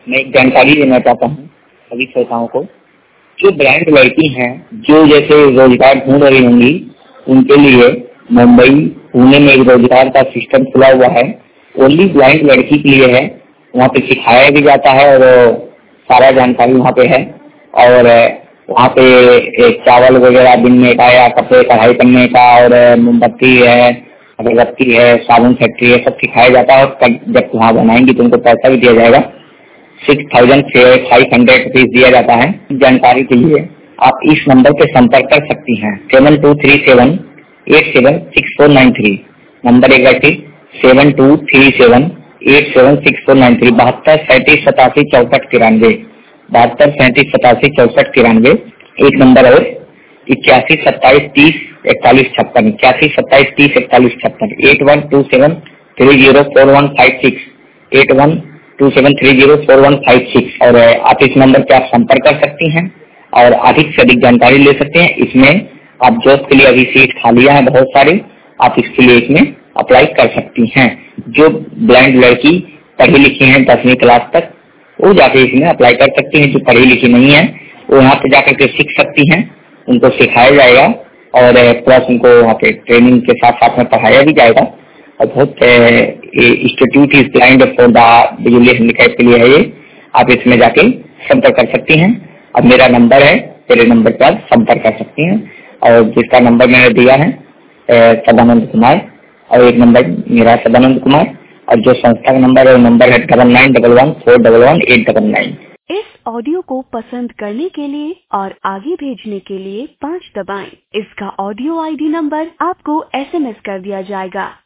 मैं एक जानकारी देना चाहता हूँ सभी श्रोताओं को। जो ब्लाइंड लड़की हैं जो जैसे रोजगार ढूंढ रही होंगी, उनके लिए मुंबई पुणे में एक रोजगार का सिस्टम खुला हुआ है। ओनली ब्लाइंड लड़की के लिए है। वहाँ पे सिखाया भी जाता है और सारा जानकारी वहाँ पे है। और वहाँ पे एक चावल वगैरह बिनने का या कपड़े कढ़ाई करने का और मोमबत्ती है, अगरबत्ती है, साबुन फैक्ट्री है, सब सिखाया जाता है। और जब वहाँ बनाएंगी तो उनको पैसा भी दिया जाएगा। 6,500 रुपीज दिया जाता है। जानकारी के लिए आप इस नंबर पे संपर्क कर सकती हैं। 7237876493। नंबर एक बार फिर 7237876493। 7237876493। 7237876493। एक नंबर और 8127304156। 8127304156। 8127304156। 8127304156। और आप इस नंबर पे आप संपर्क कर सकती हैं और अधिक से अधिक जानकारी ले सकते हैं। इसमें आप जॉब के लिए अभी सीट खालियां हैं बहुत सारी, आप इसके लिए इसमें अप्लाई कर सकती हैं। जो ब्लाइंड लड़की पढ़ी लिखी हैं 10वीं क्लास तक, वो जाके इसमें अप्लाई कर सकती हैं। जो पढ़ी लिखी नहीं है वो यहाँ पे जाकर के सीख सकती हैं। उनको सिखाया जाएगा और प्लस उनको वहाँ पे ट्रेनिंग के साथ साथ में पढ़ाया भी जाएगा। और बहुत institute is blind for the visually handicap के लिए है ये। आप इसमें जाके संपर्क कर सकती हैं। अब मेरा नंबर है, मेरे नंबर पर आप संपर्क कर सकती हैं। और जिसका नंबर मैंने दिया है सदानंद कुमार, और एक नंबर मेरा सदानंद कुमार, और जो संस्था का नंबर है वो नंबर है 9911411899। इस ऑडियो को पसंद करने के लिए और आगे भेजने के लिए 5 दबाएं। इसका ऑडियो आईडी नंबर आपको SMS कर दिया जाएगा।